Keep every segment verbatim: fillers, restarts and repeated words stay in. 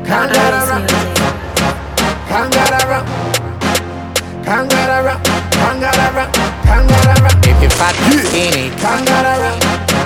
Kangaroo, kangaroo, kangaroo, kangaroo, kangaroo. If you fat and skinny, kangaroo,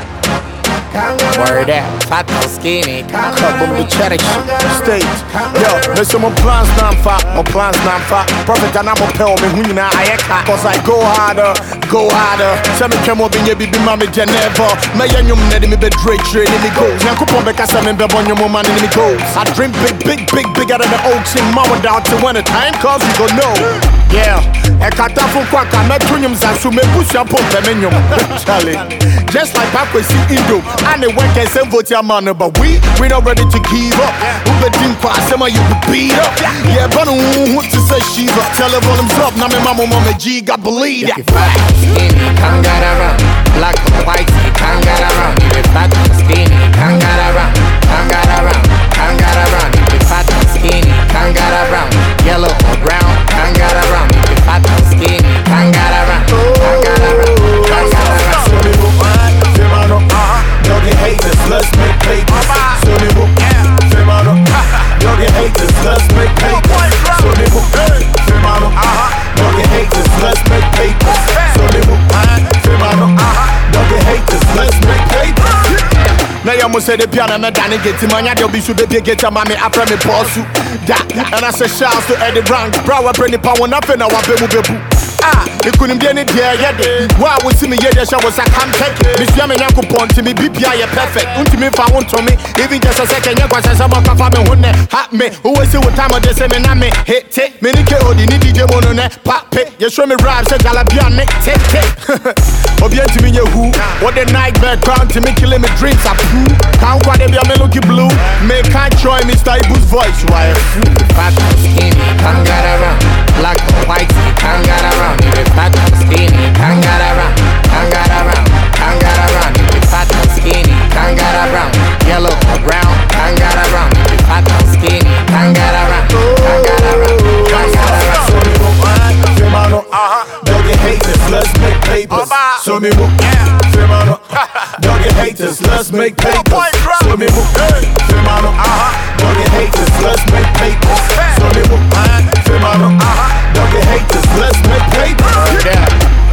kangaroo. Word out, fat and skinny, Kabum the cherish state. Yo, listen, my plans not fat, my plans not fat. Prophet and I'm a pill, me who na I cause I go harder, go harder. Send me come up in your baby mommy Geneva. My young lady me be Drake trade in me goes. Yanko Pombe Casa me be on your man in me goes. I dream big, big, big, bigger than the oaks in Mama down to when the time comes, you go know. Yeah, I can't afford quack, I'm not doing them, so me push up on the menu. Charlie, just like back with Indo, and the work and send vote your man, but we, we not ready to give up. Who bet in pass, some of you beat up. Yeah, but who to say she's up? Tell her volumes up, now my mama, mama G, God believe that. If you fat and skinny, kangaroo, black and white, kangaroo. If you fat and skinny, kangaroo, kangaroo, kangaroo. If you fat and skinny, kangaroo, yellow or brown, kangaroo. If you fat and skinny, kangaroo, kangaroo, kangaroo. So me move on, Femano, uh-huh. Don't get haters, let's make papers. So me move on, Femano, don't get haters, let's make papers. So me move on, Femano, uh-huh. Don't get haters, let's make papers. So me move on, Femano, uh-huh. Don't get haters, let's make papers. Now you must say the piano me done get him, and you'll be so baby get your mommy after me boss you. That, and I say shouts to Eddie Brown, bro, I bring the power nothing, now I be with you. Ah, it couldn't be any day, yeah, why would see me, yeah, I was a come take it. Miss Yaman Yanko Pont to me, B P I, perfect. Unto me, if I want to me, even just a second, you was some of my family, who hot me, who will see what time of the same, and I may hit it. Many K O D, D J Mono, pop it. You show me rhymes, so Galabian, take it. Obient to me, who, what the night background to me, killing me dreams, I prove. Can't quite be a melody blue, make can't join Mister Ibu's voice, why a fool. Fat and skinny, kangaroo, black and white, kangaroo. If you fat and skinny, kangaroo, kangaroo, kangaroo. If you fat and skinny, kangaroo, yellow or brown, kangaroo. If you fat and skinny, kangaroo, kangaroo, kangaroo. So me move on, Femano, uh-huh. Don't get haters, let's make papers. So me move on, Femano, don't get haters, let's make papers. So me move on, Femano, uh-huh. Don't get haters, let's make papers. So me move on, Femano, uh-huh. Don't get haters, let's make papers. Yeah.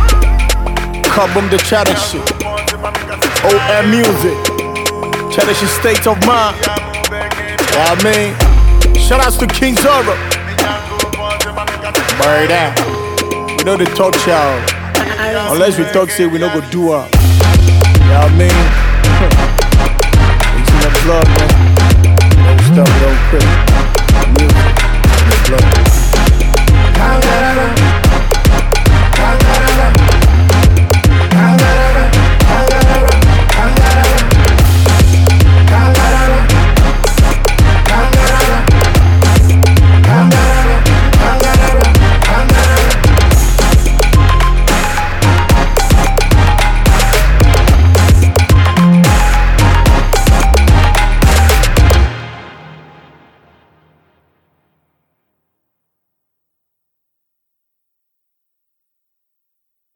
Kabum the chatter shit. O M music. Chatter shit state of mind. Yeah, I mean. Shout outs to King Zoro. Word out. We know the talk y'all. Unless we talk say we no go do up. Yeah, I mean. It's in the blood, man.